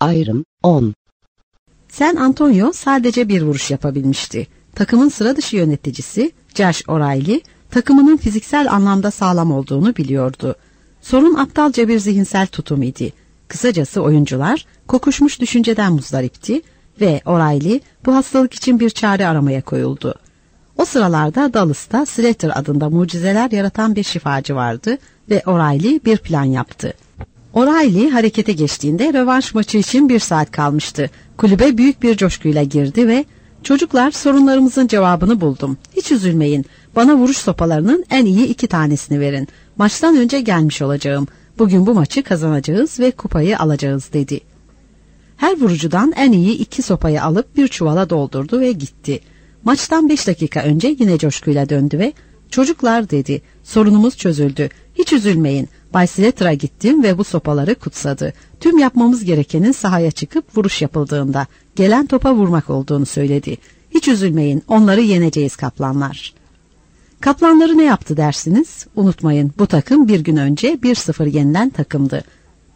Ayrım 10. San Antonio sadece bir vuruş yapabilmişti. Takımın sıra dışı yöneticisi Josh O'Reilly, takımının fiziksel anlamda sağlam olduğunu biliyordu. Sorun aptalca bir zihinsel tutum idi. Kısacası oyuncular kokuşmuş düşünceden muzdaripti ve O'Reilly bu hastalık için bir çare aramaya koyuldu. O sıralarda Dallas'ta Slater adında mucizeler yaratan bir şifacı vardı ve O'Reilly bir plan yaptı. O'Reilly harekete geçtiğinde rövanş maçı için 1 saat kalmıştı. Kulübe büyük bir coşkuyla girdi ve "Çocuklar, sorunlarımızın cevabını buldum. Hiç üzülmeyin. Bana vuruş sopalarının en iyi 2 tanesini verin. Maçtan önce gelmiş olacağım. Bugün bu maçı kazanacağız ve kupayı alacağız" dedi. Her vurucudan en iyi 2 sopayı alıp bir çuvala doldurdu ve gitti. Maçtan 5 dakika önce yine coşkuyla döndü ve "Çocuklar" dedi, "sorunumuz çözüldü. Hiç üzülmeyin. Bay Slater'a gittim ve bu sopaları kutsadı. Tüm yapmamız gerekenin sahaya çıkıp vuruş yapıldığında gelen topa vurmak olduğunu söyledi. Hiç üzülmeyin, onları yeneceğiz kaplanlar." Kaplanları ne yaptı dersiniz? Unutmayın, bu takım bir gün önce 1-0 yenilen takımdı.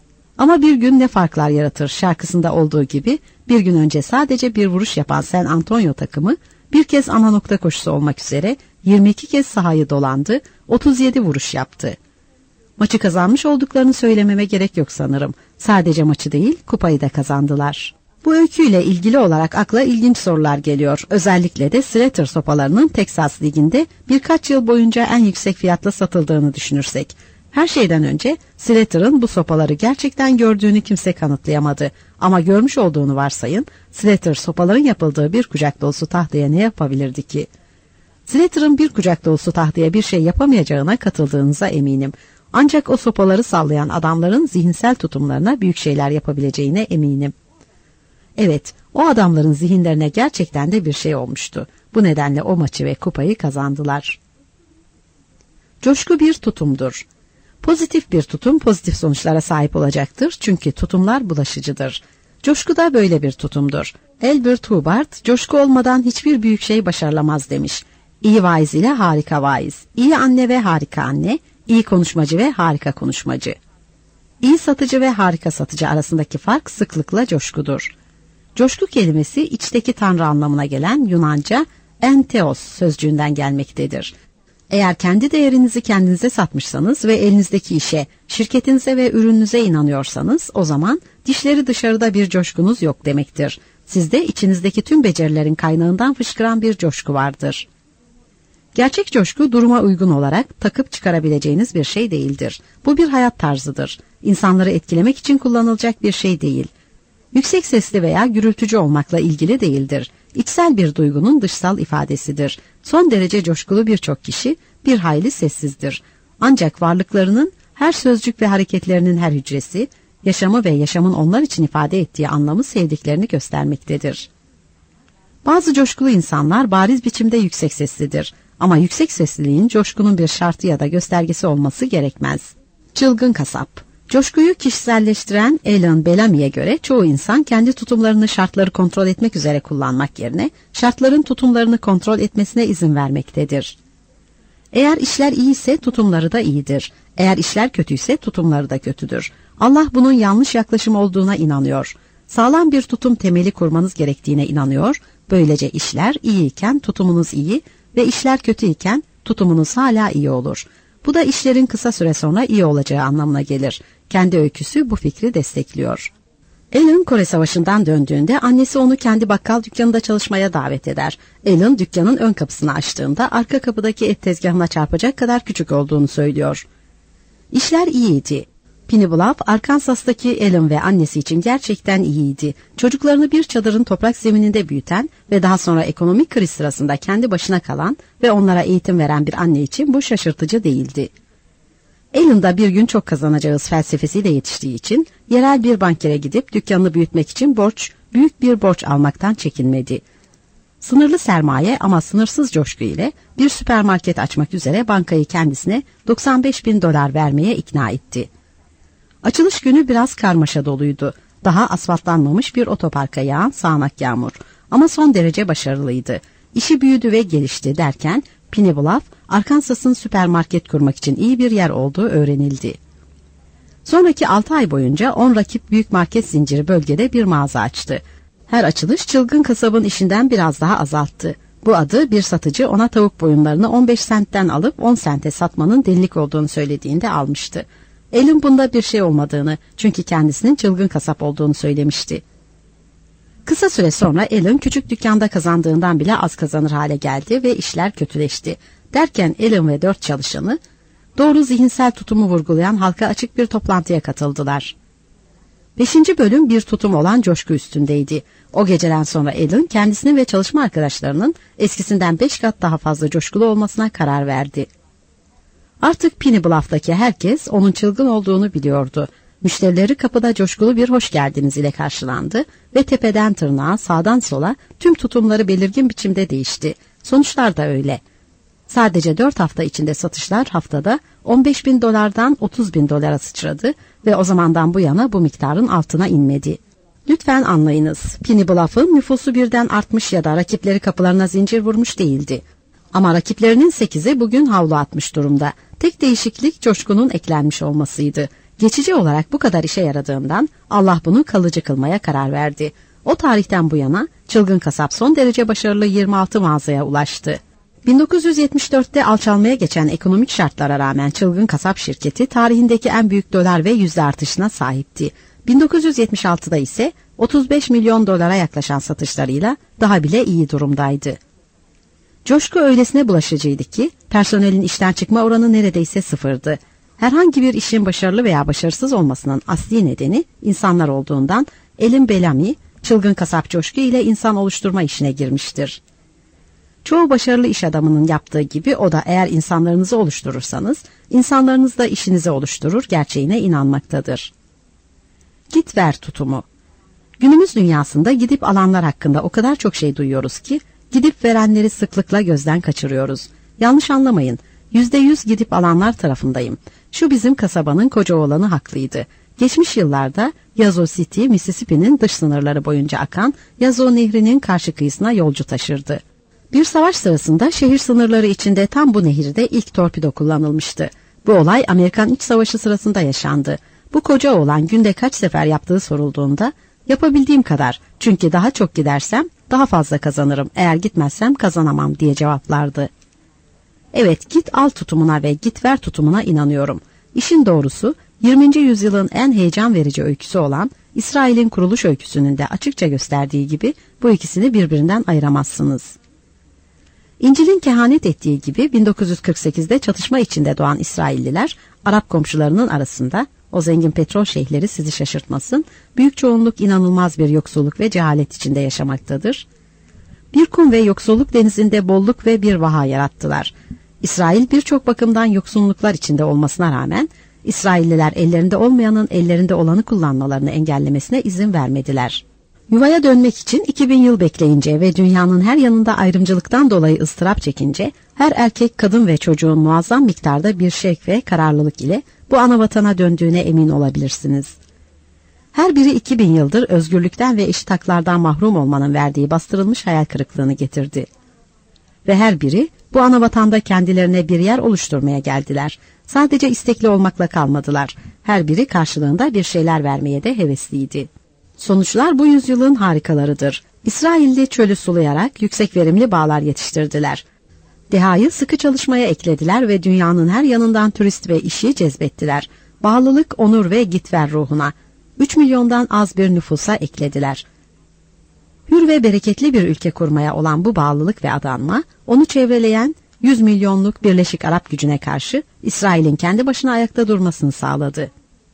Ama bir gün ne farklar yaratır şarkısında olduğu gibi bir gün önce sadece bir vuruş yapan San Antonio takımı bir kez ana nokta koşusu olmak üzere 22 kez sahayı dolandı, 37 vuruş yaptı. Maçı kazanmış olduklarını söylememe gerek yok sanırım. Sadece maçı değil, kupayı da kazandılar. Bu öyküyle ilgili olarak akla ilginç sorular geliyor. Özellikle de Slater sopalarının Texas Ligi'nde birkaç yıl boyunca en yüksek fiyatla satıldığını düşünürsek. Her şeyden önce Slater'ın bu sopaları gerçekten gördüğünü kimse kanıtlayamadı. Ama görmüş olduğunu varsayın, Slater sopaların yapıldığı bir kucak dolusu tahtaya ne yapabilirdi ki? Slater'ın bir kucak dolusu tahtaya bir şey yapamayacağına katıldığınıza eminim. Ancak o sopaları sallayan adamların zihinsel tutumlarına büyük şeyler yapabileceğine eminim. Evet, o adamların zihinlerine gerçekten de bir şey olmuştu. Bu nedenle o maçı ve kupayı kazandılar. Coşku bir tutumdur. Pozitif bir tutum pozitif sonuçlara sahip olacaktır çünkü tutumlar bulaşıcıdır. Coşku da böyle bir tutumdur. Albert Hubbard, coşku olmadan hiçbir büyük şey başarılamaz demiş. İyi vaiz ile harika vaiz, iyi anne ve harika anne, iyi konuşmacı ve harika konuşmacı. İyi satıcı ve harika satıcı arasındaki fark sıklıkla coşkudur. Coşku kelimesi içteki tanrı anlamına gelen Yunanca entheos sözcüğünden gelmektedir. Eğer kendi değerinizi kendinize satmışsanız ve elinizdeki işe, şirketinize ve ürününüze inanıyorsanız o zaman dişleri dışarıda bir coşkunuz yok demektir. Sizde içinizdeki tüm becerilerin kaynağından fışkıran bir coşku vardır. Gerçek coşku duruma uygun olarak takıp çıkarabileceğiniz bir şey değildir. Bu bir hayat tarzıdır. İnsanları etkilemek için kullanılacak bir şey değil. Yüksek sesli veya gürültücü olmakla ilgili değildir. İçsel bir duygunun dışsal ifadesidir. Son derece coşkulu birçok kişi bir hayli sessizdir. Ancak varlıklarının her sözcük ve hareketlerinin her hücresi, yaşamı ve yaşamın onlar için ifade ettiği anlamı sevdiklerini göstermektedir. Bazı coşkulu insanlar bariz biçimde yüksek seslidir. Ama yüksek sesliliğin coşkunun bir şartı ya da göstergesi olması gerekmez. Çılgın kasap. Coşkuyu kişiselleştiren Alan Bellamy'e göre çoğu insan kendi tutumlarını şartları kontrol etmek üzere kullanmak yerine şartların tutumlarını kontrol etmesine izin vermektedir. Eğer işler iyiyse tutumları da iyidir. Eğer işler kötüyse tutumları da kötüdür. Allah bunun yanlış yaklaşım olduğuna inanıyor. Sağlam bir tutum temeli kurmanız gerektiğine inanıyor. Böylece işler iyiyken tutumunuz iyi ve işler kötüyken tutumunuz hala iyi olur. Bu da işlerin kısa süre sonra iyi olacağı anlamına gelir. Kendi öyküsü bu fikri destekliyor. Alan Kore Savaşı'ndan döndüğünde annesi onu kendi bakkal dükkanında çalışmaya davet eder. Alan dükkanın ön kapısını açtığında arka kapıdaki et tezgahına çarpacak kadar küçük olduğunu söylüyor. İşler iyiydi. Penny Bluff, Arkansas'taki Alan ve annesi için gerçekten iyiydi. Çocuklarını bir çadırın toprak zemininde büyüten ve daha sonra ekonomik kriz sırasında kendi başına kalan ve onlara eğitim veren bir anne için bu şaşırtıcı değildi. Alan da bir gün çok kazanacağız felsefesiyle yetiştiği için yerel bir bankere gidip dükkanını büyütmek için büyük bir borç almaktan çekinmedi. Sınırlı sermaye ama sınırsız coşku ile bir süpermarket açmak üzere bankayı kendisine $95.000 vermeye ikna etti. Açılış günü biraz karmaşa doluydu. Daha asfaltlanmamış bir otoparka yağan sağanak yağmur. Ama son derece başarılıydı. İşi büyüdü ve gelişti derken Penny Bluff, Arkansas'ın süpermarket kurmak için iyi bir yer olduğu öğrenildi. Sonraki 6 ay boyunca 10 rakip büyük market zinciri bölgede bir mağaza açtı. Her açılış çılgın kasabın işinden biraz daha azalttı. Bu adı bir satıcı ona tavuk boyunlarını 15 sentten alıp 10 sente satmanın delilik olduğunu söylediğinde almıştı. Alan bunda bir şey olmadığını, çünkü kendisinin çılgın kasap olduğunu söylemişti. Kısa süre sonra Alan küçük dükkanda kazandığından bile az kazanır hale geldi ve işler kötüleşti. Derken Alan ve 4 çalışanı doğru zihinsel tutumu vurgulayan halka açık bir toplantıya katıldılar. 5. bölüm bir tutum olan coşku üstündeydi. O geceden sonra Alan kendisinin ve çalışma arkadaşlarının eskisinden 5 kat daha fazla coşkulu olmasına karar verdi. Artık Penny Bluff'taki herkes onun çılgın olduğunu biliyordu. Müşterileri kapıda coşkulu bir hoş geldiniz ile karşılandı ve tepeden tırnağa, sağdan sola tüm tutumları belirgin biçimde değişti. Sonuçlar da öyle. Sadece 4 hafta içinde satışlar haftada $15.000'dan $30.000'a sıçradı ve o zamandan bu yana bu miktarın altına inmedi. Lütfen anlayınız, Penny Bluff'ın nüfusu birden artmış ya da rakipleri kapılarına zincir vurmuş değildi. Ama rakiplerinin 8'i bugün havlu atmış durumda. Tek değişiklik coşkunun eklenmiş olmasıydı. Geçici olarak bu kadar işe yaradığından Allah bunu kalıcı kılmaya karar verdi. O tarihten bu yana çılgın kasap son derece başarılı 26 mağazaya ulaştı. 1974'te alçalmaya geçen ekonomik şartlara rağmen çılgın kasap şirketi tarihindeki en büyük dolar ve yüzde artışına sahipti. 1976'da ise 35 milyon dolara yaklaşan satışlarıyla daha bile iyi durumdaydı. Coşku öylesine bulaşıcıydı ki personelin işten çıkma oranı neredeyse sıfırdı. Herhangi bir işin başarılı veya başarısız olmasının asli nedeni insanlar olduğundan Alan Bellamy çılgın kasap coşku ile insan oluşturma işine girmiştir. Çoğu başarılı iş adamının yaptığı gibi o da eğer insanlarınızı oluşturursanız insanlarınız da işinizi oluşturur gerçeğine inanmaktadır. Git ver tutumu. Günümüz dünyasında gidip alanlar hakkında o kadar çok şey duyuyoruz ki gidip verenleri sıklıkla gözden kaçırıyoruz. Yanlış anlamayın, %100 gidip alanlar tarafındayım. Şu bizim kasabanın koca oğlanı haklıydı. Geçmiş yıllarda Yazoo City, Mississippi'nin dış sınırları boyunca akan Yazoo Nehri'nin karşı kıyısına yolcu taşırdı. Bir savaş sırasında şehir sınırları içinde tam bu nehirde ilk torpido kullanılmıştı. Bu olay Amerikan İç Savaşı sırasında yaşandı. Bu koca oğlan günde kaç sefer yaptığı sorulduğunda yapabildiğim kadar, çünkü daha çok gidersem daha fazla kazanırım, eğer gitmezsem kazanamam diye cevaplardı. Evet, git al tutumuna ve git ver tutumuna inanıyorum. İşin doğrusu 20. yüzyılın en heyecan verici öyküsü olan İsrail'in kuruluş öyküsünün de açıkça gösterdiği gibi bu ikisini birbirinden ayıramazsınız. İncil'in kehanet ettiği gibi 1948'de çatışma içinde doğan İsrailliler Arap komşularının arasında, o zengin petrol şeyhleri sizi şaşırtmasın, büyük çoğunluk inanılmaz bir yoksulluk ve cehalet içinde yaşamaktadır. Bir kum ve yoksulluk denizinde bolluk ve bir vaha yarattılar. İsrail birçok bakımdan yoksunluklar içinde olmasına rağmen İsrailliler ellerinde olmayanın ellerinde olanı kullanmalarını engellemesine izin vermediler. Yuvaya dönmek için 2000 yıl bekleyince ve dünyanın her yanında ayrımcılıktan dolayı ıstırap çekince her erkek, kadın ve çocuğun muazzam miktarda bir şevk ve kararlılık ile bu anavatana döndüğüne emin olabilirsiniz. Her biri 2000 yıldır özgürlükten ve eşit haklardan mahrum olmanın verdiği bastırılmış hayal kırıklığını getirdi. Ve her biri bu anavatanda kendilerine bir yer oluşturmaya geldiler. Sadece istekli olmakla kalmadılar. Her biri karşılığında bir şeyler vermeye de hevesliydi. Sonuçlar bu yüzyılın harikalarıdır. İsrailli çölü sulayarak yüksek verimli bağlar yetiştirdiler. Dehayı sıkı çalışmaya eklediler ve dünyanın her yanından turist ve işi cezbettiler. Bağlılık, onur ve gitver ruhuna 3 milyondan az bir nüfusa eklediler. Hür ve bereketli bir ülke kurmaya olan bu bağlılık ve adanma, onu çevreleyen 100 milyonluk Birleşik Arap gücüne karşı İsrail'in kendi başına ayakta durmasını sağladı.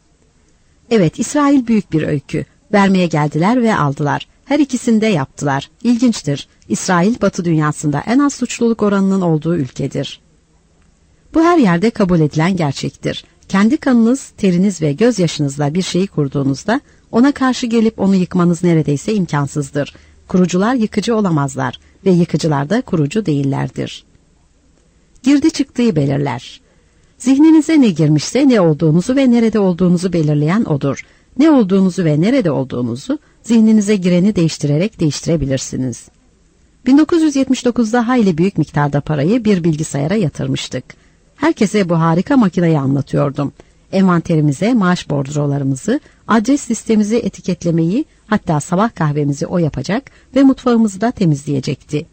Evet, İsrail büyük bir öykü. Vermeye geldiler ve aldılar. Her ikisini de yaptılar. İlginçtir. İsrail, Batı dünyasında en az suçluluk oranının olduğu ülkedir. Bu her yerde kabul edilen gerçektir. Kendi kanınız, teriniz ve gözyaşınızla bir şeyi kurduğunuzda ona karşı gelip onu yıkmanız neredeyse imkansızdır. Kurucular yıkıcı olamazlar ve yıkıcılar da kurucu değillerdir. Girdi çıktığı belirler. Zihninize ne girmişse ne olduğunuzu ve nerede olduğunuzu belirleyen odur. Ne olduğunuzu ve nerede olduğunuzu zihninize gireni değiştirerek değiştirebilirsiniz. 1979'da hayli büyük miktarda parayı bir bilgisayara yatırmıştık. Herkese bu harika makineyi anlatıyordum. Envanterimize maaş bordrolarımızı, adres listemizi etiketlemeyi, hatta sabah kahvemizi o yapacak ve mutfağımızı da temizleyecekti.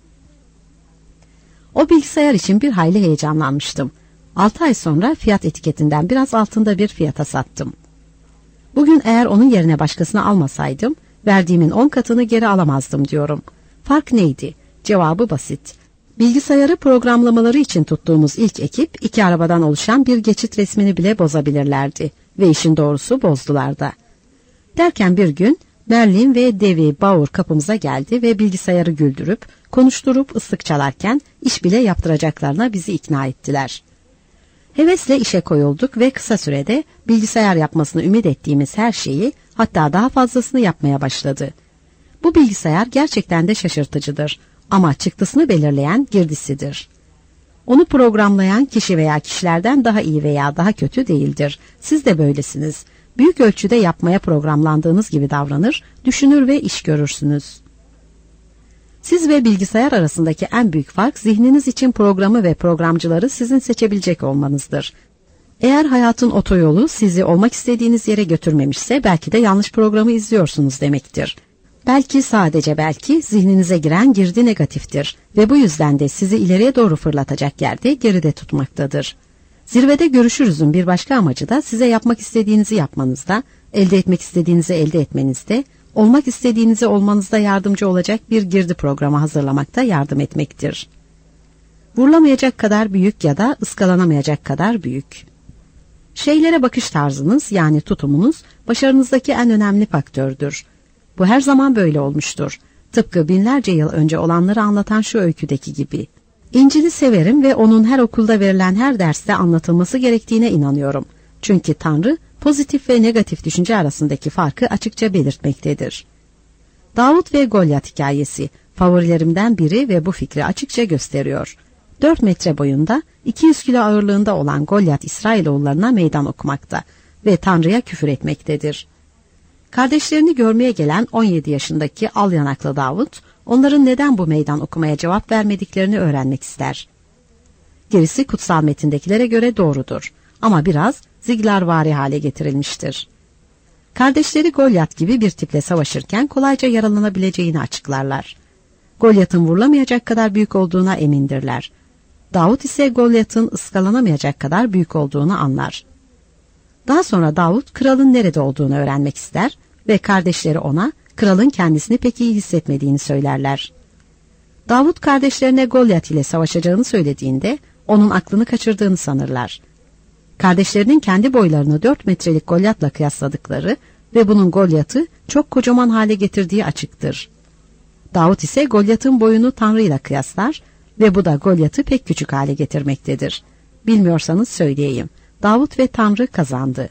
O bilgisayar için bir hayli heyecanlanmıştım. 6 ay sonra fiyat etiketinden biraz altında bir fiyata sattım. Bugün eğer onun yerine başkasını almasaydım, verdiğimin 10 katını geri alamazdım diyorum. Fark neydi? Cevabı basit. Bilgisayarı programlamaları için tuttuğumuz ilk ekip 2 arabadan oluşan bir geçit resmini bile bozabilirlerdi. Ve işin doğrusu bozdular da. Derken bir gün Merlin ve Devi Bauer kapımıza geldi ve bilgisayarı güldürüp, konuşturup ıslık çalarken iş bile yaptıracaklarına bizi ikna ettiler. Hevesle işe koyulduk ve kısa sürede bilgisayar yapmasını ümit ettiğimiz her şeyi, hatta daha fazlasını yapmaya başladı. Bu bilgisayar gerçekten de şaşırtıcıdır ama çıktısını belirleyen girdisidir. Onu programlayan kişi veya kişilerden daha iyi veya daha kötü değildir. Siz de böylesiniz. Büyük ölçüde yapmaya programlandığınız gibi davranır, düşünür ve iş görürsünüz. Siz ve bilgisayar arasındaki en büyük fark zihniniz için programı ve programcıları sizin seçebilecek olmanızdır. Eğer hayatın otoyolu sizi olmak istediğiniz yere götürmemişse belki de yanlış programı izliyorsunuz demektir. Belki, sadece belki zihninize giren girdi negatiftir ve bu yüzden de sizi ileriye doğru fırlatacak yerde geride tutmaktadır. Zirvede görüşürüzün bir başka amacı da size yapmak istediğinizi yapmanızda, elde etmek istediğinizi elde etmenizde, olmak istediğinizi olmanızda yardımcı olacak bir girdi programı hazırlamakta yardım etmektir. Vurulamayacak kadar büyük ya da ıskalanamayacak kadar büyük. Şeylere bakış tarzınız, yani tutumunuz, başarınızdaki en önemli faktördür. Bu her zaman böyle olmuştur. Tıpkı binlerce yıl önce olanları anlatan şu öyküdeki gibi. İncil'i severim ve onun her okulda verilen her derste anlatılması gerektiğine inanıyorum. Çünkü Tanrı, pozitif ve negatif düşünce arasındaki farkı açıkça belirtmektedir. Davut ve Golyat hikayesi favorilerimden biri ve bu fikri açıkça gösteriyor. 4 metre boyunda, 200 kilo ağırlığında olan Golyat İsrailoğullarına meydan okumakta ve Tanrı'ya küfür etmektedir. Kardeşlerini görmeye gelen 17 yaşındaki al yanaklı Davut, onların neden bu meydan okumaya cevap vermediklerini öğrenmek ister. Gerisi kutsal metindekilere göre doğrudur ama biraz ziglarvari hale getirilmiştir. Kardeşleri Golyat gibi bir tiple savaşırken kolayca yaralanabileceğini açıklarlar. Golyat'ın vurulamayacak kadar büyük olduğuna emindirler. Davut ise Golyat'ın ıskalanamayacak kadar büyük olduğunu anlar. Daha sonra Davut kralın nerede olduğunu öğrenmek ister ve kardeşleri ona kralın kendisini pek iyi hissetmediğini söylerler. Davut kardeşlerine Golyat ile savaşacağını söylediğinde onun aklını kaçırdığını sanırlar. Kardeşlerinin kendi boylarını 4 metrelik Golyat'la kıyasladıkları ve bunun Golyat'ı çok kocaman hale getirdiği açıktır. Davut ise Golyat'ın boyunu Tanrı ile kıyaslar ve bu da Golyat'ı pek küçük hale getirmektedir. Bilmiyorsanız söyleyeyim. Davut ve Tanrı kazandı.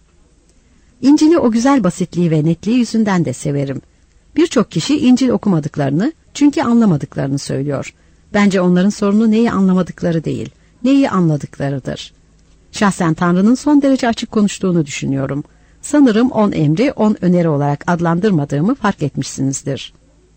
İncil'i o güzel basitliği ve netliği yüzünden de severim. Birçok kişi İncil okumadıklarını, çünkü anlamadıklarını söylüyor. Bence onların sorunu neyi anlamadıkları değil, neyi anladıklarıdır. Şahsen Tanrı'nın son derece açık konuştuğunu düşünüyorum. Sanırım 10 emri 10 öneri olarak adlandırmadığımı fark etmişsinizdir.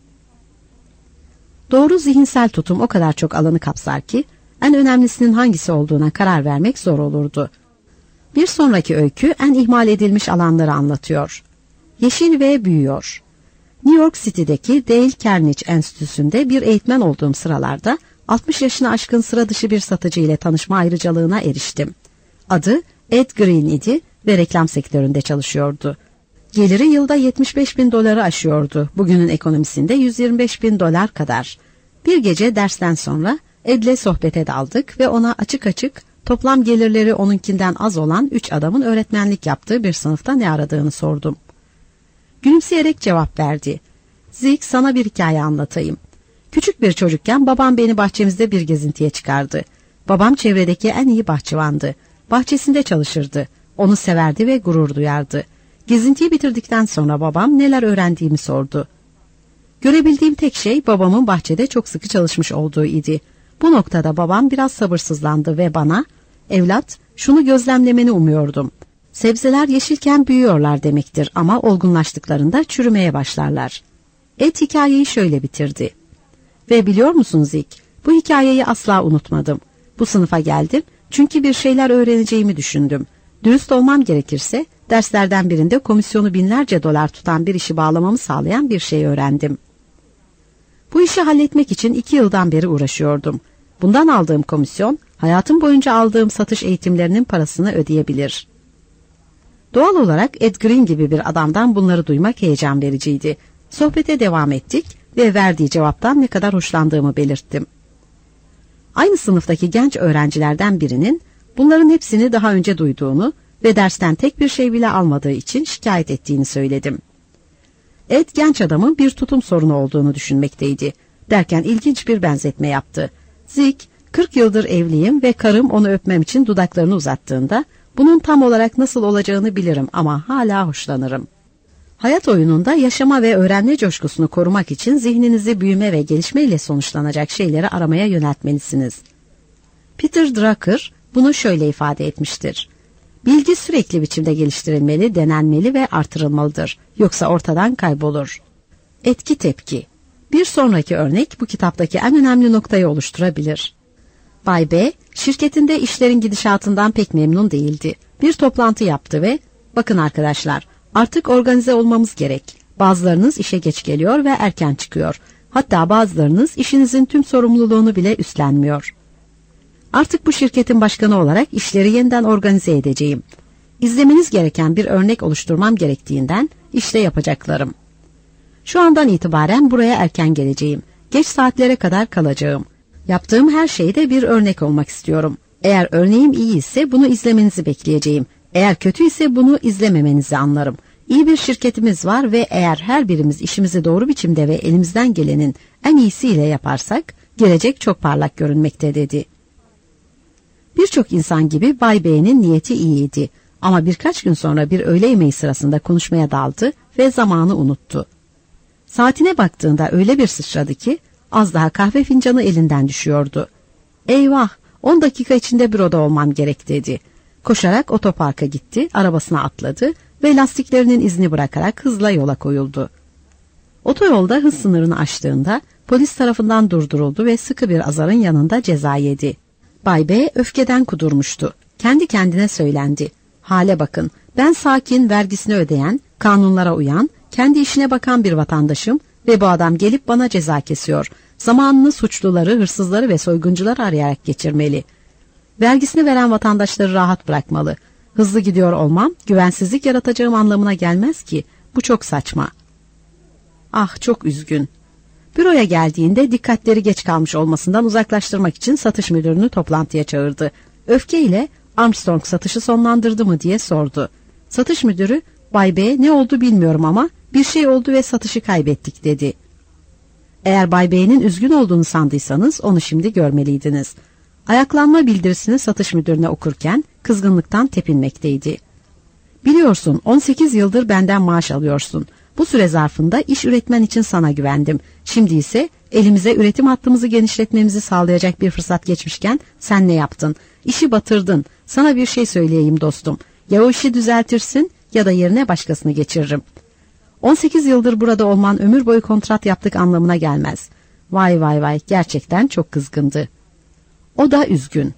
Doğru zihinsel tutum o kadar çok alanı kapsar ki, en önemlisinin hangisi olduğuna karar vermek zor olurdu. Bir sonraki öykü en ihmal edilmiş alanları anlatıyor. Yeşil ve büyüyor. New York City'deki Dale Carnegie Enstitüsü'nde bir eğitmen olduğum sıralarda 60 yaşını aşkın sıra dışı bir satıcı ile tanışma ayrıcalığına eriştim. Adı Ed Green idi ve reklam sektöründe çalışıyordu. Geliri yılda $75.000 aşıyordu. Bugünün ekonomisinde $125.000 kadar. Bir gece dersten sonra Ed'le sohbete daldık ve ona açık açık toplam gelirleri onunkinden az olan 3 adamın öğretmenlik yaptığı bir sınıfta ne aradığını sordum. Gülümseyerek cevap verdi. Zig, sana bir hikaye anlatayım. Küçük bir çocukken babam beni bahçemizde bir gezintiye çıkardı. Babam çevredeki en iyi bahçıvandı. Bahçesinde çalışırdı. Onu severdi ve gurur duyardı. Gezintiyi bitirdikten sonra babam neler öğrendiğimi sordu. Görebildiğim tek şey babamın bahçede çok sıkı çalışmış olduğu idi. Bu noktada babam biraz sabırsızlandı ve bana, "Evlat, şunu gözlemlemeni umuyordum. Sebzeler yeşilken büyüyorlar demektir ama olgunlaştıklarında çürümeye başlarlar." Ed hikayeyi şöyle bitirdi. Ve biliyor musun Zig, bu hikayeyi asla unutmadım. Bu sınıfa geldim çünkü bir şeyler öğreneceğimi düşündüm. Dürüst olmam gerekirse derslerden birinde komisyonu binlerce dolar tutan bir işi bağlamamı sağlayan bir şey öğrendim. Bu işi halletmek için 2 yıldan beri uğraşıyordum. Bundan aldığım komisyon hayatım boyunca aldığım satış eğitimlerinin parasını ödeyebilir. Doğal olarak Ed Green gibi bir adamdan bunları duymak heyecan vericiydi. Sohbete devam ettik ve verdiği cevaptan ne kadar hoşlandığımı belirttim. Aynı sınıftaki genç öğrencilerden birinin bunların hepsini daha önce duyduğunu ve dersten tek bir şey bile almadığı için şikayet ettiğini söyledim. Ed genç adamın bir tutum sorunu olduğunu düşünmekteydi. Derken ilginç bir benzetme yaptı. Zig, 40 yıldır evliyim ve karım onu öpmem için dudaklarını uzattığında bunun tam olarak nasıl olacağını bilirim ama hala hoşlanırım. Hayat oyununda yaşama ve öğrenme coşkusunu korumak için zihninizi büyüme ve gelişmeyle sonuçlanacak şeyleri aramaya yöneltmelisiniz. Peter Drucker bunu şöyle ifade etmiştir. Bilgi sürekli biçimde geliştirilmeli, denenmeli ve artırılmalıdır. Yoksa ortadan kaybolur. Etki tepki. Bir sonraki örnek bu kitaptaki en önemli noktayı oluşturabilir. Bay B, şirketinde işlerin gidişatından pek memnun değildi. Bir toplantı yaptı ve "Bakın arkadaşlar, artık organize olmamız gerek. Bazılarınız işe geç geliyor ve erken çıkıyor. Hatta bazılarınız işinizin tüm sorumluluğunu bile üstlenmiyor. Artık bu şirketin başkanı olarak işleri yeniden organize edeceğim. İzlemeniz gereken bir örnek oluşturmam gerektiğinden işte yapacaklarım. Şu andan itibaren buraya erken geleceğim. Geç saatlere kadar kalacağım. Yaptığım her şeyde bir örnek olmak istiyorum. Eğer örneğim iyi ise bunu izlemenizi bekleyeceğim. Eğer kötü ise bunu izlememenizi anlarım. İyi bir şirketimiz var ve eğer her birimiz işimizi doğru biçimde ve elimizden gelenin en iyisiyle yaparsak gelecek çok parlak görünmekte" dedi. Birçok insan gibi Bay B'nin niyeti iyiydi ama birkaç gün sonra bir öğle yemeği sırasında konuşmaya daldı ve zamanı unuttu. Saatine baktığında öyle bir sıçradı ki az daha kahve fincanı elinden düşüyordu. "Eyvah, 10 dakika içinde büroda olmam gerek" dedi. Koşarak otoparka gitti, arabasına atladı ve lastiklerinin izini bırakarak hızla yola koyuldu. Otoyolda hız sınırını aştığında polis tarafından durduruldu ve sıkı bir azarın yanında ceza yedi. Bay B öfkeden kudurmuştu. Kendi kendine söylendi. "Hale bakın, ben sakin, vergisini ödeyen, kanunlara uyan, kendi işine bakan bir vatandaşım ve bu adam gelip bana ceza kesiyor. Zamanını suçluları, hırsızları ve soyguncuları arayarak geçirmeli. Vergisini veren vatandaşları rahat bırakmalı. Hızlı gidiyor olmam, güvensizlik yaratacağım anlamına gelmez ki. Bu çok saçma." Ah, çok üzgün. Büroya geldiğinde dikkatleri geç kalmış olmasından uzaklaştırmak için satış müdürünü toplantıya çağırdı. Öfkeyle "Armstrong satışı sonlandırdı mı?" diye sordu. Satış müdürü "Bay B, ne oldu bilmiyorum ama bir şey oldu ve satışı kaybettik" dedi. Eğer Bay B'nin üzgün olduğunu sandıysanız onu şimdi görmeliydiniz. Ayaklanma bildirisini satış müdürüne okurken kızgınlıktan tepinmekteydi. "Biliyorsun, 18 yıldır benden maaş alıyorsun. Bu süre zarfında iş üretmen için sana güvendim. Şimdi ise elimize üretim hattımızı genişletmemizi sağlayacak bir fırsat geçmişken sen ne yaptın? İşi batırdın. Sana bir şey söyleyeyim dostum. Ya o işi düzeltirsin ya da yerine başkasını geçiririm. 18 yıldır burada olman ömür boyu kontrat yaptık anlamına gelmez." Vay vay vay, gerçekten çok kızgındı. O da üzgün.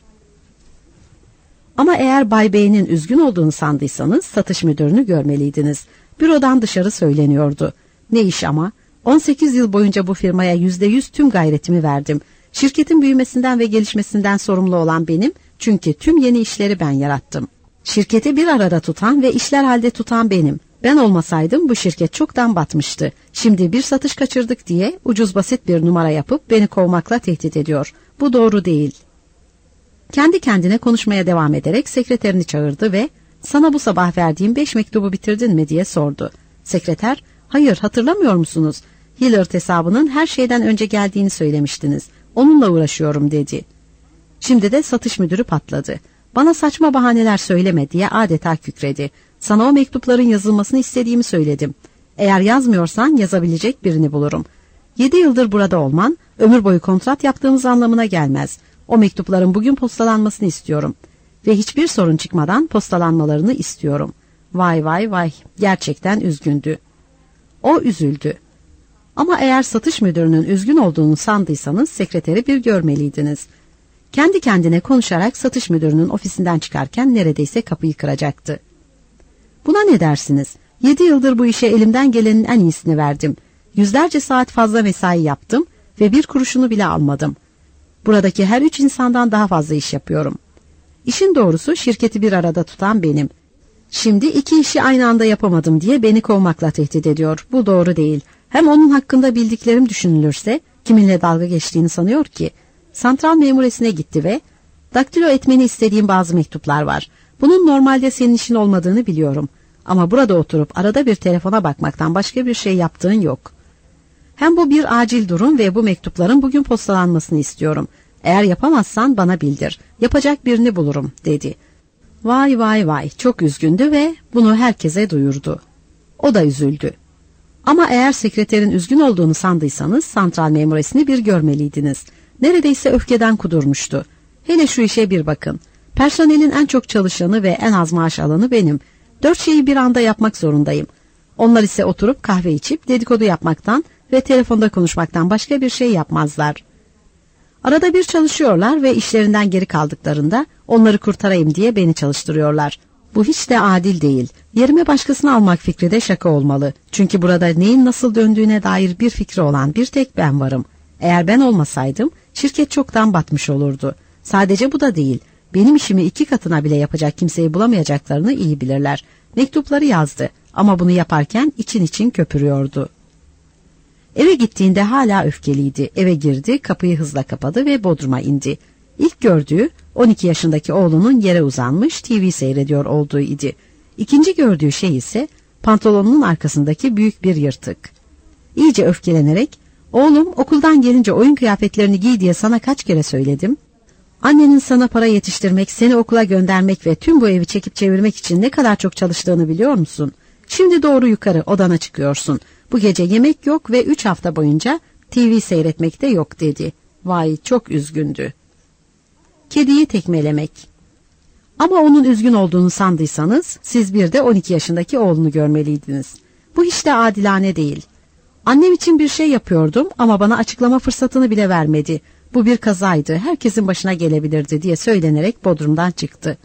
Ama eğer Bay B'nin üzgün olduğunu sandıysanız satış müdürünü görmeliydiniz. Bürodan dışarı söyleniyordu. "Ne iş ama? 18 yıl boyunca bu firmaya %100 tüm gayretimi verdim. Şirketin büyümesinden ve gelişmesinden sorumlu olan benim, çünkü tüm yeni işleri ben yarattım. Şirketi bir arada tutan ve işler halde tutan benim. Ben olmasaydım bu şirket çoktan batmıştı. Şimdi bir satış kaçırdık diye ucuz basit bir numara yapıp beni kovmakla tehdit ediyor. Bu doğru değil." Kendi kendine konuşmaya devam ederek sekreterini çağırdı ve "Sana bu sabah verdiğim 5 mektubu bitirdin mi?" diye sordu. Sekreter, "Hayır, hatırlamıyor musunuz? Hillard hesabının her şeyden önce geldiğini söylemiştiniz. Onunla uğraşıyorum" dedi. Şimdi de satış müdürü patladı. "Bana saçma bahaneler söyleme" diye adeta kükredi. "Sana o mektupların yazılmasını istediğimi söyledim. Eğer yazmıyorsan yazabilecek birini bulurum. 7 yıldır burada olman ömür boyu kontrat yaptığımız anlamına gelmez. O mektupların bugün postalanmasını istiyorum. Ve hiçbir sorun çıkmadan postalanmalarını istiyorum." Vay vay vay, gerçekten üzgündü. O üzüldü. Ama eğer satış müdürünün üzgün olduğunu sandıysanız sekreteri bir görmeliydiniz. Kendi kendine konuşarak satış müdürünün ofisinden çıkarken neredeyse kapıyı kıracaktı. Buna ne dersiniz? 7 yıldır bu işe elimden gelenin en iyisini verdim. Yüzlerce saat fazla mesai yaptım ve bir kuruşunu bile almadım. Buradaki her 3 insandan daha fazla iş yapıyorum. İşin doğrusu şirketi bir arada tutan benim. Şimdi 2 işi aynı anda yapamadım diye beni kovmakla tehdit ediyor. Bu doğru değil. Hem onun hakkında bildiklerim düşünülürse kiminle dalga geçtiğini sanıyor ki. Santral memuresine gitti ve daktilo etmeni istediğim bazı mektuplar var. Bunun normalde senin işin olmadığını biliyorum. Ama burada oturup arada bir telefona bakmaktan başka bir şey yaptığın yok. Hem bu bir acil durum ve bu mektupların bugün postalanmasını istiyorum. Eğer yapamazsan bana bildir. Yapacak birini bulurum, dedi. Vay vay vay, çok üzgündü ve bunu herkese duyurdu. O da üzüldü. Ama eğer sekreterin üzgün olduğunu sandıysanız santral memuresini bir görmeliydiniz. Neredeyse öfkeden kudurmuştu. Hele şu işe bir bakın. Personelin en çok çalışanı ve en az maaş alanı benim. 4 şeyi bir anda yapmak zorundayım. Onlar ise oturup kahve içip dedikodu yapmaktan ve telefonda konuşmaktan başka bir şey yapmazlar. Arada bir çalışıyorlar ve işlerinden geri kaldıklarında onları kurtarayım diye beni çalıştırıyorlar. Bu hiç de adil değil. Yerime başkasını almak fikri de şaka olmalı. Çünkü burada neyin nasıl döndüğüne dair bir fikri olan bir tek ben varım. Eğer ben olmasaydım şirket çoktan batmış olurdu. Sadece bu da değil. Benim işimi 2 katına bile yapacak kimseyi bulamayacaklarını iyi bilirler. Mektupları yazdı ama bunu yaparken için için köpürüyordu. Eve gittiğinde hala öfkeliydi. Eve girdi, kapıyı hızla kapadı ve bodruma indi. İlk gördüğü 12 yaşındaki oğlunun yere uzanmış TV seyrediyor olduğu idi. İkinci gördüğü şey ise pantolonunun arkasındaki büyük bir yırtık. İyice öfkelenerek, "Oğlum, okuldan gelince oyun kıyafetlerini giy diye sana kaç kere söyledim? Annenin sana para yetiştirmek, seni okula göndermek ve tüm bu evi çekip çevirmek için ne kadar çok çalıştığını biliyor musun? Şimdi doğru yukarı odana çıkıyorsun. Bu gece yemek yok ve 3 hafta boyunca TV seyretmek de yok," dedi. Vay, çok üzgündü. Kediyi tekmelemek. Ama onun üzgün olduğunu sandıysanız siz bir de 12 yaşındaki oğlunu görmeliydiniz. Bu hiç de adilane değil. Annem için bir şey yapıyordum ama bana açıklama fırsatını bile vermedi. Bu bir kazaydı, herkesin başına gelebilirdi diye söylenerek bodrumdan çıktı.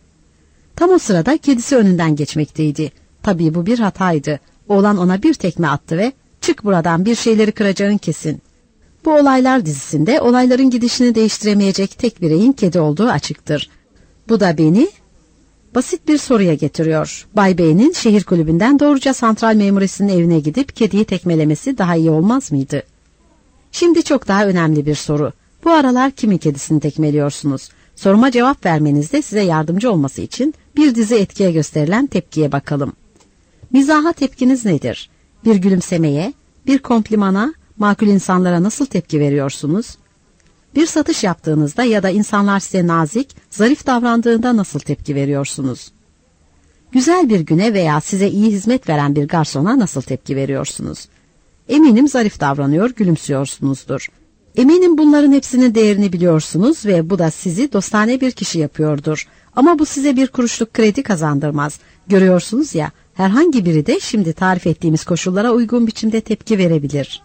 Tam o sırada kedisi önünden geçmekteydi. Tabii bu bir hataydı. Oğlan ona bir tekme attı ve "Çık buradan, bir şeyleri kıracağın kesin." Bu olaylar dizisinde olayların gidişini değiştiremeyecek tek bireyin kedi olduğu açıktır. Bu da beni basit bir soruya getiriyor. Bay Bey'in şehir kulübünden doğruca santral memuresinin evine gidip kediyi tekmelemesi daha iyi olmaz mıydı? Şimdi çok daha önemli bir soru. Bu aralar kimin kedisini tekmeliyorsunuz? Soruma cevap vermenizde size yardımcı olması için bir dizi etkiye gösterilen tepkiye bakalım. Mizaha tepkiniz nedir? Bir gülümsemeye, bir komplimana, makul insanlara nasıl tepki veriyorsunuz? Bir satış yaptığınızda ya da insanlar size nazik, zarif davrandığında nasıl tepki veriyorsunuz? Güzel bir güne veya size iyi hizmet veren bir garsona nasıl tepki veriyorsunuz? Eminim zarif davranıyor, gülümsüyorsunuzdur. Eminim bunların hepsinin değerini biliyorsunuz ve bu da sizi dostane bir kişi yapıyordur. Ama bu size bir kuruşluk kredi kazandırmaz. Görüyorsunuz ya, herhangi biri de şimdi tarif ettiğimiz koşullara uygun biçimde tepki verebilir.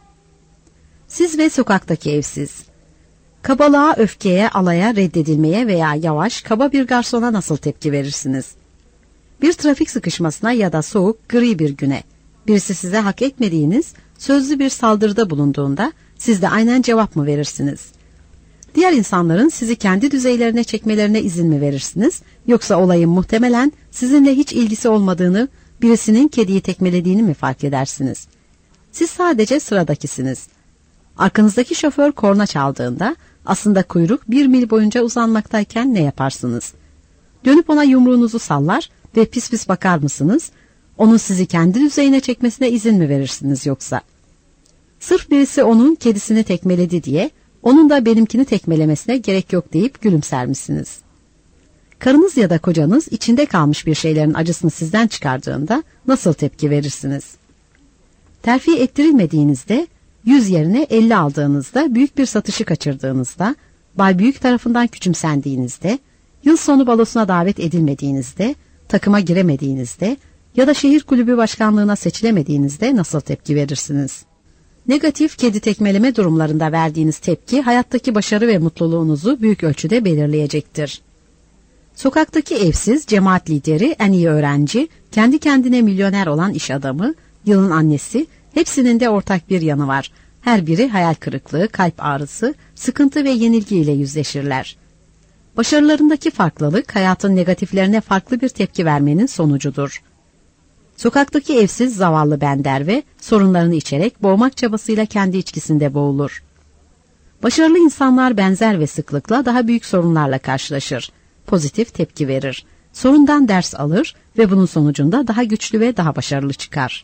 Siz ve sokaktaki evsiz. Kabalığa, öfkeye, alaya, reddedilmeye veya yavaş, kaba bir garsona nasıl tepki verirsiniz? Bir trafik sıkışmasına ya da soğuk, gri bir güne. Birisi size hak etmediğiniz, sözlü bir saldırıda bulunduğunda siz de aynen cevap mı verirsiniz? Diğer insanların sizi kendi düzeylerine çekmelerine izin mi verirsiniz? Yoksa olayın muhtemelen sizinle hiç ilgisi olmadığını, birisinin kediyi tekmelediğini mi fark edersiniz? Siz sadece sıradakisiniz. Arkanızdaki şoför korna çaldığında aslında kuyruk 1 mil boyunca uzanmaktayken ne yaparsınız? Dönüp ona yumruğunuzu sallar ve pis pis bakar mısınız? Onun sizi kendi düzeyine çekmesine izin mi verirsiniz yoksa? Sırf birisi onun kedisini tekmeledi diye onun da benimkini tekmelemesine gerek yok deyip gülümser misiniz? Karınız ya da kocanız içinde kalmış bir şeylerin acısını sizden çıkardığında nasıl tepki verirsiniz? Terfi ettirilmediğinizde, 100 yerine 50 aldığınızda, büyük bir satışı kaçırdığınızda, Bay Büyük tarafından küçümsendiğinizde, yıl sonu balosuna davet edilmediğinizde, takıma giremediğinizde ya da şehir kulübü başkanlığına seçilemediğinizde nasıl tepki verirsiniz? Negatif kedi tekmeleme durumlarında verdiğiniz tepki hayattaki başarı ve mutluluğunuzu büyük ölçüde belirleyecektir. Sokaktaki evsiz, cemaat lideri, en iyi öğrenci, kendi kendine milyoner olan iş adamı, yılın annesi, hepsinin de ortak bir yanı var. Her biri hayal kırıklığı, kalp ağrısı, sıkıntı ve yenilgiyle yüzleşirler. Başarılarındaki farklılık, hayatın negatiflerine farklı bir tepki vermenin sonucudur. Sokaktaki evsiz zavallı bender ve sorunlarını içerek boğmak çabasıyla kendi içkisinde boğulur. Başarılı insanlar benzer ve sıklıkla daha büyük sorunlarla karşılaşır. Pozitif tepki verir. Sorundan ders alır ve bunun sonucunda daha güçlü ve daha başarılı çıkar.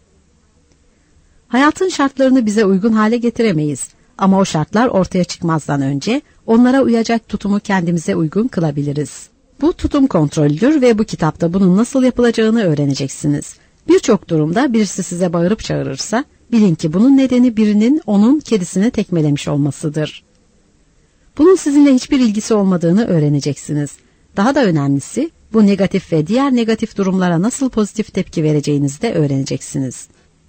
Hayatın şartlarını bize uygun hale getiremeyiz. Ama o şartlar ortaya çıkmazdan önce onlara uyacak tutumu kendimize uygun kılabiliriz. Bu tutum kontrolüdür ve bu kitapta bunun nasıl yapılacağını öğreneceksiniz. Birçok durumda birisi size bağırıp çağırırsa bilin ki bunun nedeni birinin onun kedisini tekmelemiş olmasıdır. Bunun sizinle hiçbir ilgisi olmadığını öğreneceksiniz. Daha da önemlisi bu negatif ve diğer negatif durumlara nasıl pozitif tepki vereceğinizi de öğreneceksiniz.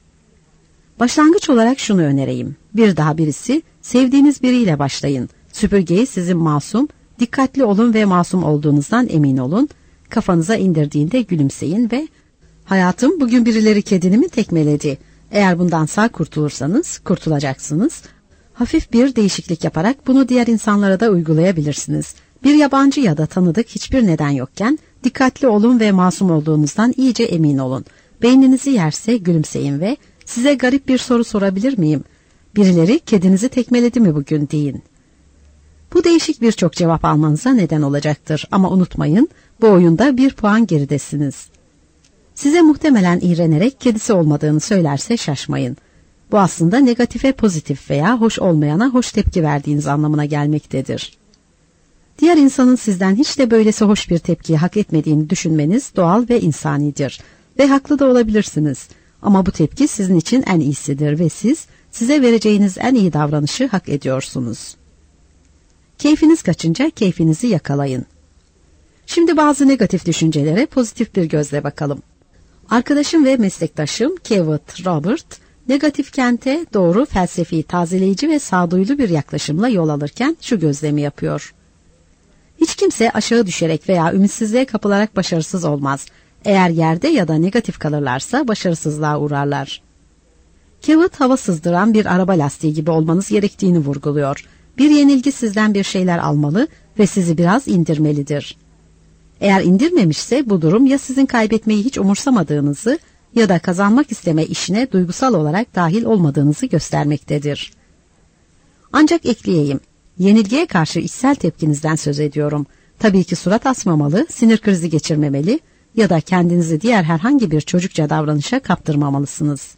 Başlangıç olarak şunu önereyim. Birisi, sevdiğiniz biriyle başlayın. Süpürgeyi sizin masum, dikkatli olun ve masum olduğunuzdan emin olun. Kafanıza indirdiğinde gülümseyin ve hayatım bugün birileri kedini mi tekmeledi? Eğer bundan sağ kurtulursanız kurtulacaksınız. Hafif bir değişiklik yaparak bunu diğer insanlara da uygulayabilirsiniz. Bir yabancı ya da tanıdık hiçbir neden yokken dikkatli olun ve masum olduğunuzdan iyice emin olun. Beyninizi yerse gülümseyin ve size garip bir soru sorabilir miyim? Birileri kedinizi tekmeledi mi bugün deyin. Bu değişik birçok cevap almanıza neden olacaktır ama unutmayın bu oyunda 1 puan geridesiniz. Size muhtemelen iğrenerek kedisi olmadığını söylerse şaşmayın. Bu aslında negatife pozitif veya hoş olmayana hoş tepki verdiğiniz anlamına gelmektedir. Diğer insanın sizden hiç de böylesi hoş bir tepkiyi hak etmediğini düşünmeniz doğal ve insanidir. Ve haklı da olabilirsiniz. Ama bu tepki sizin için en iyisidir ve siz size vereceğiniz en iyi davranışı hak ediyorsunuz. Keyfiniz kaçınca keyfinizi yakalayın. Şimdi bazı negatif düşüncelere pozitif bir gözle bakalım. Arkadaşım ve meslektaşım Kevin Robert, negatif kente doğru, felsefi, tazeleyici ve sağduyulu bir yaklaşımla yol alırken şu gözlemi yapıyor. Hiç kimse aşağı düşerek veya ümitsizliğe kapılarak başarısız olmaz. Eğer yerde ya da negatif kalırlarsa başarısızlığa uğrarlar. Kevin hava sızdıran bir araba lastiği gibi olmanız gerektiğini vurguluyor. Bir yenilgi sizden bir şeyler almalı ve sizi biraz indirmelidir. Eğer indirmemişse bu durum ya sizin kaybetmeyi hiç umursamadığınızı ya da kazanmak isteme işine duygusal olarak dahil olmadığınızı göstermektedir. Ancak ekleyeyim, yenilgiye karşı içsel tepkinizden söz ediyorum. Tabii ki surat asmamalı, sinir krizi geçirmemeli ya da kendinizi diğer herhangi bir çocukça davranışa kaptırmamalısınız.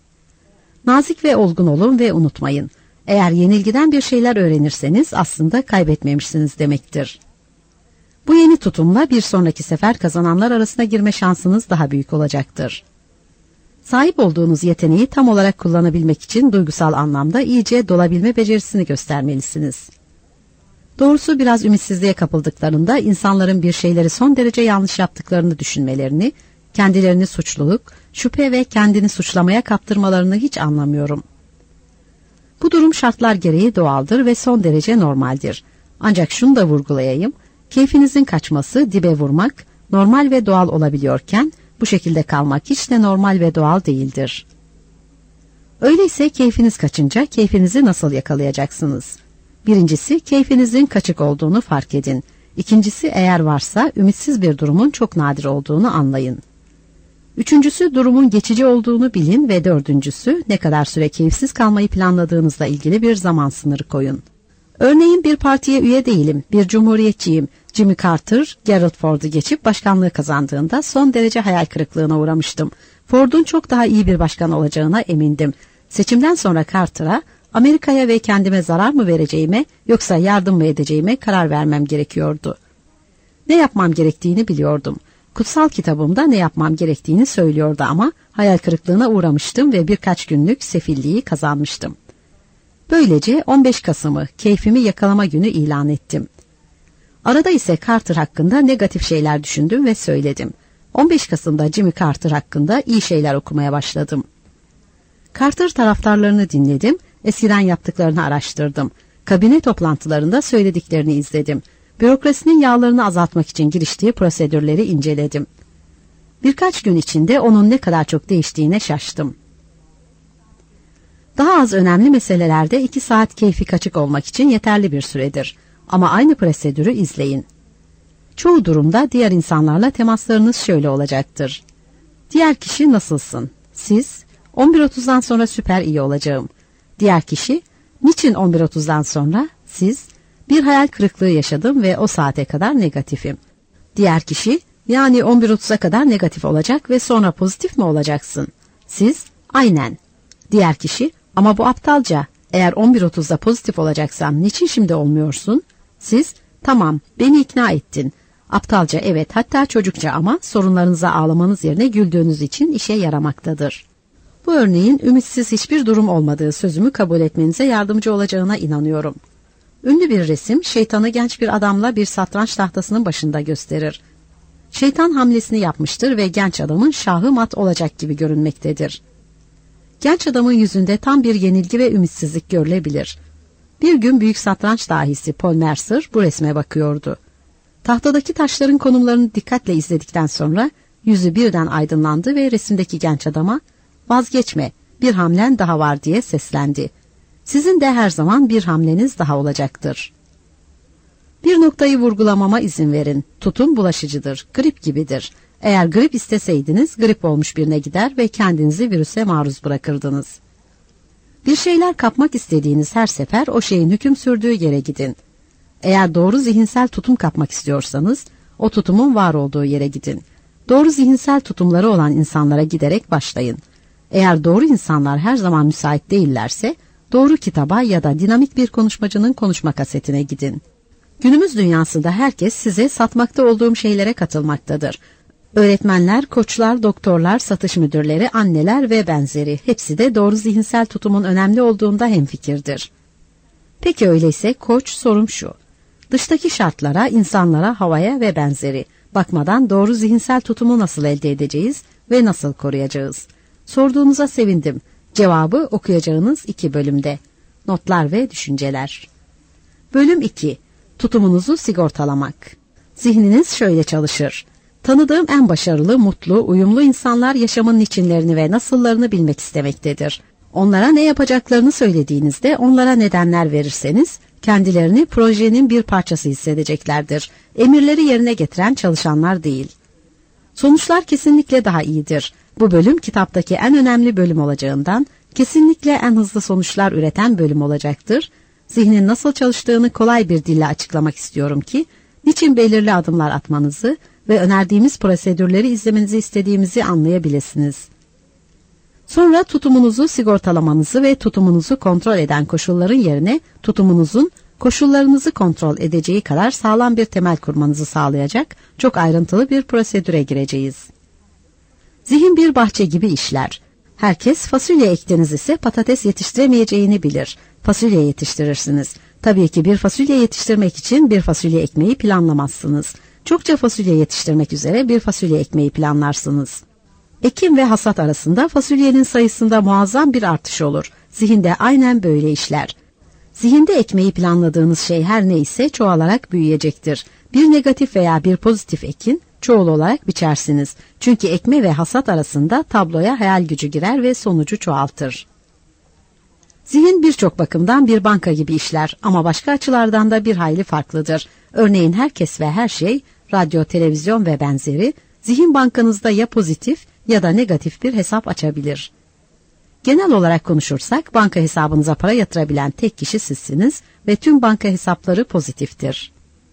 Nazik ve olgun olun ve unutmayın. Eğer yenilgiden bir şeyler öğrenirseniz aslında kaybetmemişsiniz demektir. Bu yeni tutumla bir sonraki sefer kazananlar arasına girme şansınız daha büyük olacaktır. Sahip olduğunuz yeteneği tam olarak kullanabilmek için duygusal anlamda iyice dolabilme becerisini göstermelisiniz. Doğrusu biraz ümitsizliğe kapıldıklarında insanların bir şeyleri son derece yanlış yaptıklarını düşünmelerini, kendilerini suçluluk, şüphe ve kendini suçlamaya kaptırmalarını hiç anlamıyorum. Bu durum şartlar gereği doğaldır ve son derece normaldir. Ancak şunu da vurgulayayım, keyfinizin kaçması, dibe vurmak, normal ve doğal olabiliyorken, bu şekilde kalmak hiç de normal ve doğal değildir. Öyleyse keyfiniz kaçınca keyfinizi nasıl yakalayacaksınız? Birincisi, keyfinizin kaçık olduğunu fark edin. İkincisi, eğer varsa ümitsiz bir durumun çok nadir olduğunu anlayın. Üçüncüsü, durumun geçici olduğunu bilin ve dördüncüsü, ne kadar süre keyifsiz kalmayı planladığınızla ilgili bir zaman sınırı koyun. Örneğin bir partiye üye değilim, bir cumhuriyetçiyim. Jimmy Carter, Gerald Ford'u geçip başkanlığı kazandığında son derece hayal kırıklığına uğramıştım. Ford'un çok daha iyi bir başkan olacağına emindim. Seçimden sonra Carter'a, Amerika'ya ve kendime zarar mı vereceğime yoksa yardım mı edeceğime karar vermem gerekiyordu. Ne yapmam gerektiğini biliyordum. Kutsal kitabımda ne yapmam gerektiğini söylüyordu ama hayal kırıklığına uğramıştım ve birkaç günlük sefilliği kazanmıştım. Böylece 15 Kasım'ı keyfimi yakalama günü ilan ettim. Arada ise Carter hakkında negatif şeyler düşündüm ve söyledim. 15 Kasım'da Jimmy Carter hakkında iyi şeyler okumaya başladım. Carter taraftarlarını dinledim, eskiden yaptıklarını araştırdım. Kabine toplantılarında söylediklerini izledim. Bürokrasinin yağlarını azaltmak için giriştiği prosedürleri inceledim. Birkaç gün içinde onun ne kadar çok değiştiğine şaştım. Daha az önemli meselelerde 2 saat keyfi kaçık olmak için yeterli bir süredir. Ama aynı prosedürü izleyin. Çoğu durumda diğer insanlarla temaslarınız şöyle olacaktır. Diğer kişi nasılsın? Siz, 11.30'dan sonra süper iyi olacağım. Diğer kişi, niçin 11.30'dan sonra? Siz, bir hayal kırıklığı yaşadım ve o saate kadar negatifim. Diğer kişi, yani 11.30'a kadar negatif olacak ve sonra pozitif mi olacaksın? Siz, aynen. Diğer kişi, ama bu aptalca. Eğer 11.30'da pozitif olacaksan niçin şimdi olmuyorsun? Siz, tamam, beni ikna ettin. Aptalca evet, hatta çocukça ama sorunlarınıza ağlamanız yerine güldüğünüz için işe yaramaktadır. Bu örneğin ümitsiz hiçbir durum olmadığı sözümü kabul etmenize yardımcı olacağına inanıyorum. Ünlü bir resim şeytanı genç bir adamla bir satranç tahtasının başında gösterir. Şeytan hamlesini yapmıştır ve genç adamın şahı mat olacak gibi görünmektedir. Genç adamın yüzünde tam bir yenilgi ve ümitsizlik görülebilir. Bir gün büyük satranç dahisi Paul Mercer bu resme bakıyordu. Tahtadaki taşların konumlarını dikkatle izledikten sonra yüzü birden aydınlandı ve resimdeki genç adama "Vazgeçme, bir hamlen daha var" diye seslendi. Sizin de her zaman bir hamleniz daha olacaktır. Bir noktayı vurgulamama izin verin. Tutum bulaşıcıdır, grip gibidir. Eğer grip isteseydiniz grip olmuş birine gider ve kendinizi virüse maruz bırakırdınız. Bir şeyler kapmak istediğiniz her sefer o şeyin hüküm sürdüğü yere gidin. Eğer doğru zihinsel tutum kapmak istiyorsanız o tutumun var olduğu yere gidin. Doğru zihinsel tutumları olan insanlara giderek başlayın. Eğer doğru insanlar her zaman müsait değillerse doğru kitaba ya da dinamik bir konuşmacının konuşma kasetine gidin. Günümüz dünyasında herkes size satmakta olduğum şeylere katılmaktadır. Öğretmenler, koçlar, doktorlar, satış müdürleri, anneler ve benzeri hepsi de doğru zihinsel tutumun önemli olduğunda hemfikirdir. Peki öyleyse koç, sorum şu: dıştaki şartlara, insanlara, havaya ve benzeri bakmadan doğru zihinsel tutumu nasıl elde edeceğiz ve nasıl koruyacağız? Sorduğunuza sevindim. Cevabı okuyacağınız 2 bölümde. Notlar ve düşünceler. Bölüm 2. Tutumunuzu sigortalamak. Zihniniz şöyle çalışır. Tanıdığım en başarılı, mutlu, uyumlu insanlar yaşamın niçinlerini ve nasıllarını bilmek istemektedir. Onlara ne yapacaklarını söylediğinizde onlara nedenler verirseniz kendilerini projenin bir parçası hissedeceklerdir. Emirleri yerine getiren çalışanlar değil. Sonuçlar kesinlikle daha iyidir. Bu bölüm kitaptaki en önemli bölüm olacağından kesinlikle en hızlı sonuçlar üreten bölüm olacaktır. Zihnin nasıl çalıştığını kolay bir dille açıklamak istiyorum ki niçin belirli adımlar atmanızı ve önerdiğimiz prosedürleri izlemenizi istediğimizi anlayabilirsiniz. Sonra tutumunuzu sigortalamanızı ve tutumunuzu kontrol eden koşulların yerine tutumunuzun koşullarınızı kontrol edeceği kadar sağlam bir temel kurmanızı sağlayacak çok ayrıntılı bir prosedüre gireceğiz. Zihin bir bahçe gibi işler. Herkes fasulye ektiniz ise patates yetiştiremeyeceğini bilir. Fasulye yetiştirirsiniz. Tabii ki bir fasulye yetiştirmek için bir fasulye ekmeği planlamazsınız. Çokça fasulye yetiştirmek üzere bir fasulye ekmeği planlarsınız. Ekim ve hasat arasında fasulyenin sayısında muazzam bir artış olur. Zihinde aynen böyle işler. Zihinde ekmeği planladığınız şey her neyse çoğalarak büyüyecektir. Bir negatif veya bir pozitif ekin çoğul olarak biçersiniz. Çünkü ekme ve hasat arasında tabloya hayal gücü girer ve sonucu çoğaltır. Zihin birçok bakımdan bir banka gibi işler ama başka açılardan da bir hayli farklıdır. Örneğin herkes ve her şey, radyo, televizyon ve benzeri zihin bankanızda ya pozitif ya da negatif bir hesap açabilir. Genel olarak konuşursak banka hesabınıza para yatırabilen tek kişi sizsiniz ve tüm banka hesapları pozitiftir.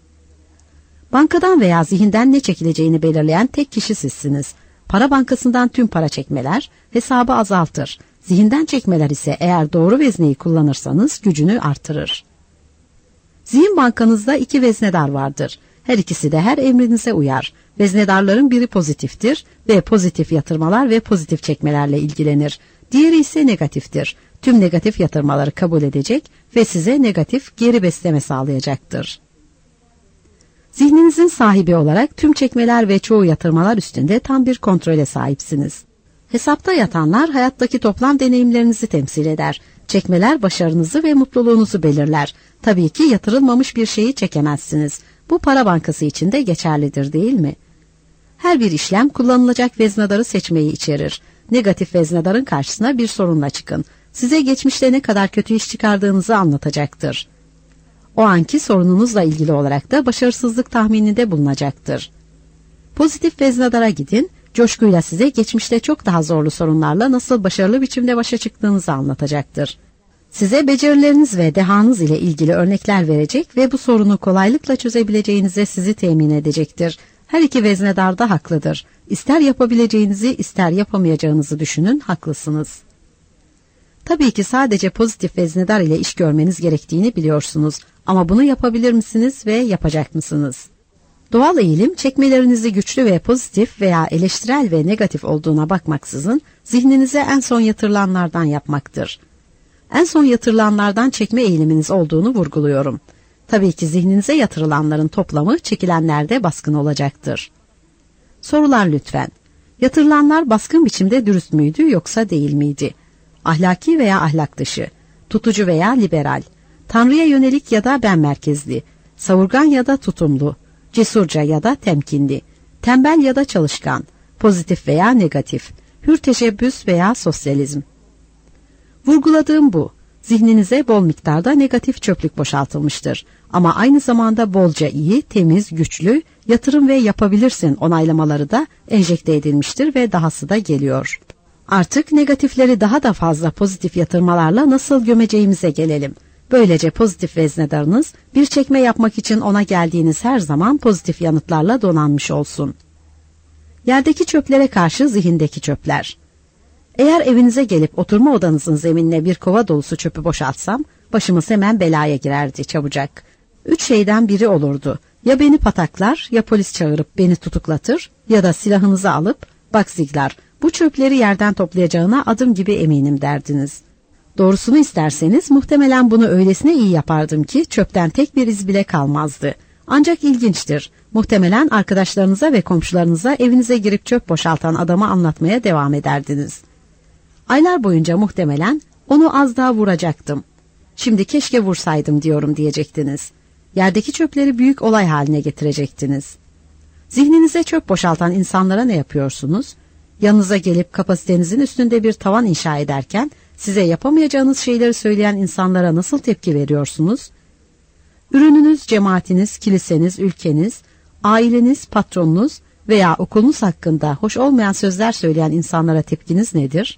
Bankadan veya zihinden ne çekileceğini belirleyen tek kişi sizsiniz. Para bankasından tüm para çekmeler hesabı azaltır. Zihinden çekmeler ise eğer doğru vezneyi kullanırsanız gücünü artırır. Zihin bankanızda 2 veznedar vardır. Her ikisi de her emrinize uyar. Veznedarların biri pozitiftir ve pozitif yatırmalar ve pozitif çekmelerle ilgilenir. Diğeri ise negatiftir. Tüm negatif yatırmaları kabul edecek ve size negatif geri besleme sağlayacaktır. Zihninizin sahibi olarak tüm çekmeler ve çoğu yatırmalar üstünde tam bir kontrole sahipsiniz. Hesapta yatanlar hayattaki toplam deneyimlerinizi temsil eder. Çekmeler başarınızı ve mutluluğunuzu belirler. Tabii ki yatırılmamış bir şeyi çekemezsiniz. Bu para bankası için de geçerlidir, değil mi? Her bir işlem kullanılacak veznedarı seçmeyi içerir. Negatif veznedarın karşısına bir sorunla çıkın. Size geçmişte ne kadar kötü iş çıkardığınızı anlatacaktır. O anki sorununuzla ilgili olarak da başarısızlık tahmininde bulunacaktır. Pozitif veznedara gidin, coşkuyla size geçmişte çok daha zorlu sorunlarla nasıl başarılı biçimde başa çıktığınızı anlatacaktır. Size becerileriniz ve dehanız ile ilgili örnekler verecek ve bu sorunu kolaylıkla çözebileceğinize sizi temin edecektir. Her iki veznedar da haklıdır. İster yapabileceğinizi, ister yapamayacağınızı düşünün, haklısınız. Tabii ki sadece pozitif veznedar ile iş görmeniz gerektiğini biliyorsunuz. Ama bunu yapabilir misiniz ve yapacak mısınız? Doğal eğilim, çekmelerinizi güçlü ve pozitif veya eleştirel ve negatif olduğuna bakmaksızın zihninize en son yatırılanlardan yapmaktır. En son yatırılanlardan çekme eğiliminiz olduğunu vurguluyorum. Tabii ki zihninize yatırılanların toplamı çekilenlerde baskın olacaktır. Sorular lütfen. Yatırılanlar baskın biçimde dürüst müydü yoksa değil miydi? Ahlaki veya ahlak dışı, tutucu veya liberal, Tanrı'ya yönelik ya da ben merkezli, savurgan ya da tutumlu, cesurca ya da temkinli, tembel ya da çalışkan, pozitif veya negatif, hür teşebbüs veya sosyalizm. Vurguladığım bu. Zihninize bol miktarda negatif çöplük boşaltılmıştır. Ama aynı zamanda bolca iyi, temiz, güçlü, yatırım ve yapabilirsin onaylamaları da enjekte edilmiştir ve dahası da geliyor. Artık negatifleri daha da fazla pozitif yatırmalarla nasıl gömeceğimize gelelim. Böylece pozitif veznedarınız bir çekme yapmak için ona geldiğiniz her zaman pozitif yanıtlarla donanmış olsun. Yerdeki çöplere karşı zihindeki çöpler. Eğer evinize gelip oturma odanızın zeminine bir kova dolusu çöpü boşaltsam, başımız hemen belaya girerdi çabucak. 3 şeyden biri olurdu. Ya beni pataklar, ya polis çağırıp beni tutuklatır, ya da silahınızı alıp, bak Ziglar, bu çöpleri yerden toplayacağına adım gibi eminim derdiniz. Doğrusunu isterseniz muhtemelen bunu öylesine iyi yapardım ki çöpten tek bir iz bile kalmazdı. Ancak ilginçtir. Muhtemelen arkadaşlarınıza ve komşularınıza evinize girip çöp boşaltan adamı anlatmaya devam ederdiniz. Aylar boyunca muhtemelen onu az daha vuracaktım. Şimdi keşke vursaydım diyorum diyecektiniz. Yerdeki çöpleri büyük olay haline getirecektiniz. Zihninize çöp boşaltan insanlara ne yapıyorsunuz? Yanınıza gelip kapasitenizin üstünde bir tavan inşa ederken size yapamayacağınız şeyleri söyleyen insanlara nasıl tepki veriyorsunuz? Ürününüz, cemaatiniz, kiliseniz, ülkeniz, aileniz, patronunuz veya okulunuz hakkında hoş olmayan sözler söyleyen insanlara tepkiniz nedir?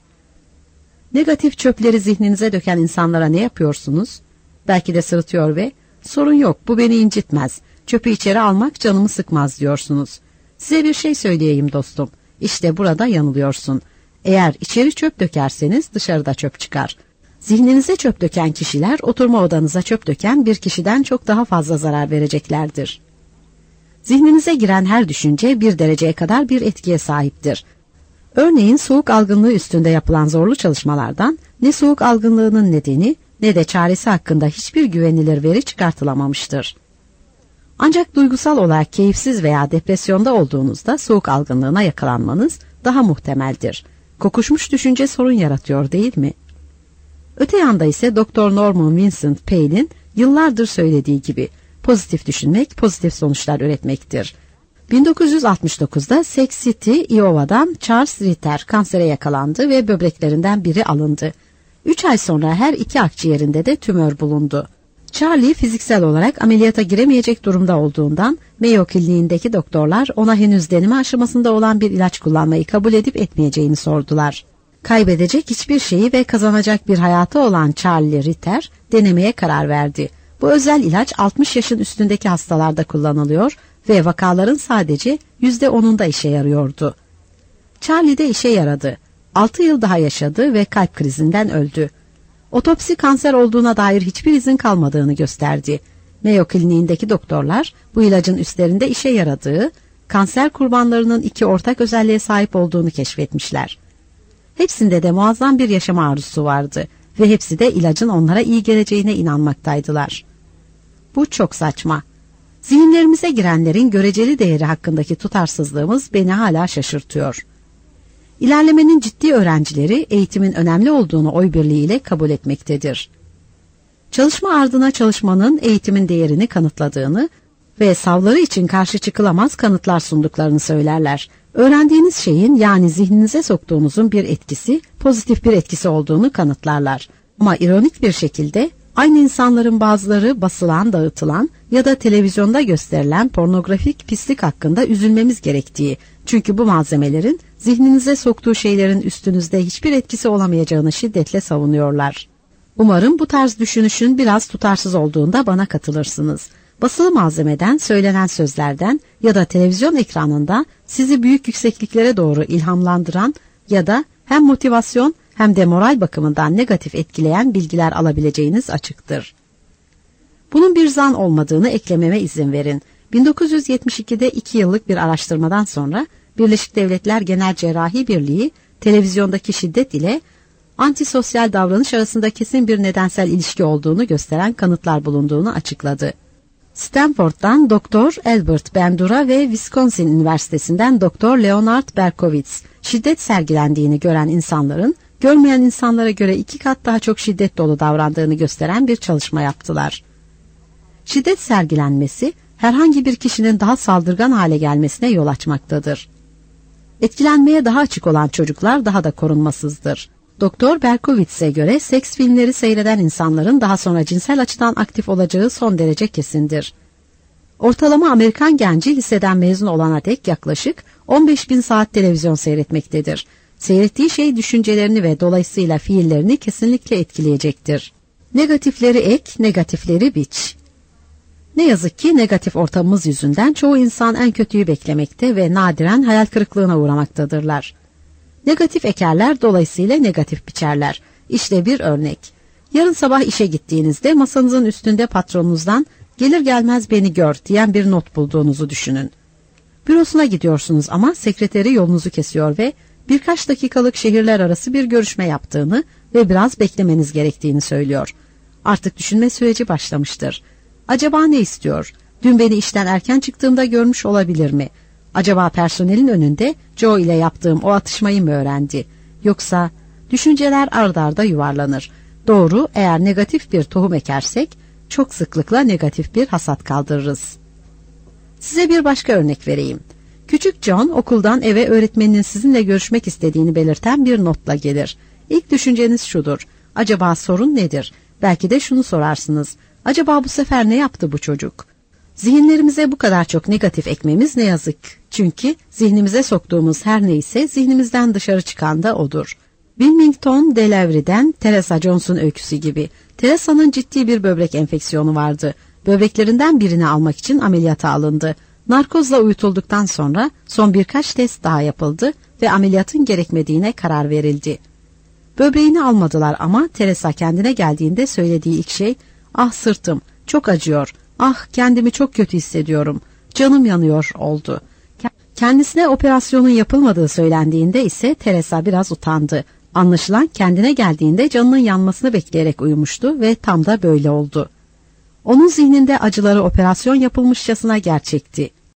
Negatif çöpleri zihninize döken insanlara ne yapıyorsunuz? Belki de sırıtıyor ve sorun yok, bu beni incitmez, çöpü içeri almak canımı sıkmaz diyorsunuz. Size bir şey söyleyeyim dostum, işte burada yanılıyorsun. Eğer içeri çöp dökerseniz dışarıda çöp çıkar. Zihninize çöp döken kişiler oturma odanıza çöp döken bir kişiden çok daha fazla zarar vereceklerdir. Zihninize giren her düşünce 1 dereceye kadar bir etkiye sahiptir. Örneğin soğuk algınlığı üstünde yapılan zorlu çalışmalardan ne soğuk algınlığının nedeni ne de çaresi hakkında hiçbir güvenilir veri çıkartılamamıştır. Ancak duygusal olarak keyifsiz veya depresyonda olduğunuzda soğuk algınlığına yakalanmanız daha muhtemeldir. Kokuşmuş düşünce sorun yaratıyor değil mi? Öte yanda ise Dr. Norman Vincent Peale'in yıllardır söylediği gibi pozitif düşünmek pozitif sonuçlar üretmektir. 1969'da Sioux City, Iowa'dan Charles Ritter kansere yakalandı ve böbreklerinden biri alındı. 3 ay sonra her 2 akciğerinde de tümör bulundu. Charlie fiziksel olarak ameliyata giremeyecek durumda olduğundan Mayo Kliniğindeki doktorlar ona henüz deneme aşamasında olan bir ilaç kullanmayı kabul edip etmeyeceğini sordular. Kaybedecek hiçbir şeyi ve kazanacak bir hayatı olan Charlie Ritter denemeye karar verdi. Bu özel ilaç 60 yaşın üstündeki hastalarda kullanılıyor ve vakaların sadece %10'unda işe yarıyordu. Charlie de işe yaradı. 6 yıl daha yaşadı ve kalp krizinden öldü. Otopsi kanser olduğuna dair hiçbir izin kalmadığını gösterdi. Mayo Kliniğindeki doktorlar bu ilacın üstlerinde işe yaradığı, kanser kurbanlarının 2 ortak özelliğe sahip olduğunu keşfetmişler. Hepsinde de muazzam bir yaşam arzusu vardı ve hepsi de ilacın onlara iyi geleceğine inanmaktaydılar. Bu çok saçma. Zihinlerimize girenlerin göreceli değeri hakkındaki tutarsızlığımız beni hala şaşırtıyor. İlerlemenin ciddi öğrencileri eğitimin önemli olduğunu oy birliğiyle kabul etmektedir. Çalışma ardına çalışmanın eğitimin değerini kanıtladığını ve savları için karşı çıkılamaz kanıtlar sunduklarını söylerler. Öğrendiğiniz şeyin, yani zihninize soktuğunuzun bir etkisi, pozitif bir etkisi olduğunu kanıtlarlar. Ama ironik bir şekilde aynı insanların bazıları basılan, dağıtılan ya da televizyonda gösterilen pornografik pislik hakkında üzülmemiz gerektiği, çünkü bu malzemelerin zihninize soktuğu şeylerin üstünüzde hiçbir etkisi olamayacağını şiddetle savunuyorlar. Umarım bu tarz düşünüşün biraz tutarsız olduğunda bana katılırsınız. Basılı malzemeden, söylenen sözlerden ya da televizyon ekranında sizi büyük yüksekliklere doğru ilhamlandıran ya da hem motivasyon hem de moral bakımından negatif etkileyen bilgiler alabileceğiniz açıktır. Bunun bir zan olmadığını eklememe izin verin. 1972'de 2 yıllık bir araştırmadan sonra Birleşik Devletler Genel Cerrahi Birliği televizyondaki şiddet ile antisosyal davranış arasında kesin bir nedensel ilişki olduğunu gösteren kanıtlar bulunduğunu açıkladı. Stanford'dan Dr. Albert Bandura ve Wisconsin Üniversitesi'nden Dr. Leonard Berkowitz, şiddet sergilendiğini gören insanların görmeyen insanlara göre 2 kat daha çok şiddet dolu davrandığını gösteren bir çalışma yaptılar. Şiddet sergilenmesi herhangi bir kişinin daha saldırgan hale gelmesine yol açmaktadır. Etkilenmeye daha açık olan çocuklar daha da korunmasızdır. Dr. Berkowitz'e göre seks filmleri seyreden insanların daha sonra cinsel açıdan aktif olacağı son derece kesindir. Ortalama Amerikan genci liseden mezun olana dek yaklaşık 15.000 saat televizyon seyretmektedir. Seyrettiği şey düşüncelerini ve dolayısıyla fiillerini kesinlikle etkileyecektir. Negatifleri ek, negatifleri biç. Ne yazık ki negatif ortamımız yüzünden çoğu insan en kötüyü beklemekte ve nadiren hayal kırıklığına uğramaktadırlar. Negatif ekerler, dolayısıyla negatif biçerler. İşte bir örnek. Yarın sabah işe gittiğinizde masanızın üstünde patronunuzdan "gelir gelmez beni gör" diyen bir not bulduğunuzu düşünün. Bürosuna gidiyorsunuz ama sekreteri yolunuzu kesiyor ve birkaç dakikalık şehirler arası bir görüşme yaptığını ve biraz beklemeniz gerektiğini söylüyor. Artık düşünme süreci başlamıştır. Acaba ne istiyor? Dün beni işten erken çıktığımda görmüş olabilir mi? Acaba personelin önünde Joe ile yaptığım o atışmayı mı öğrendi? Yoksa düşünceler ard arda yuvarlanır. Doğru, eğer negatif bir tohum ekersek çok sıklıkla negatif bir hasat kaldırırız. Size bir başka örnek vereyim. Küçük John okuldan eve öğretmeninin sizinle görüşmek istediğini belirten bir notla gelir. İlk düşünceniz şudur: acaba sorun nedir? Belki de şunu sorarsınız: acaba bu sefer ne yaptı bu çocuk? Zihinlerimize bu kadar çok negatif ekmemiz ne yazık. Çünkü zihnimize soktuğumuz her neyse zihnimizden dışarı çıkan da odur. Wilmington Delawre'den Teresa Jones'un öyküsü gibi. Teresa'nın ciddi bir böbrek enfeksiyonu vardı. Böbreklerinden birini almak için ameliyata alındı. Narkozla uyutulduktan sonra son birkaç test daha yapıldı ve ameliyatın gerekmediğine karar verildi. Böbreğini almadılar ama Teresa kendine geldiğinde söylediği ilk şey "ah sırtım, çok acıyor, ah kendimi çok kötü hissediyorum, canım yanıyor" oldu. Kendisine operasyonun yapılmadığı söylendiğinde ise Teresa biraz utandı. Anlaşılan kendine geldiğinde canının yanmasını bekleyerek uyumuştu ve tam da böyle oldu. Onun zihninde acıları operasyon yapılmışçasına gerçekti.